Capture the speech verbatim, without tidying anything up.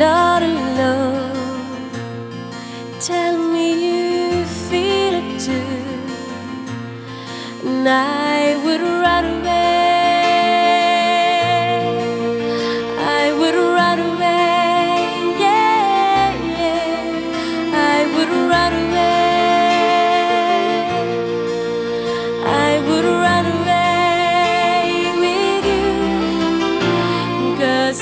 not alone. Tell me you feel it too, and I would run away.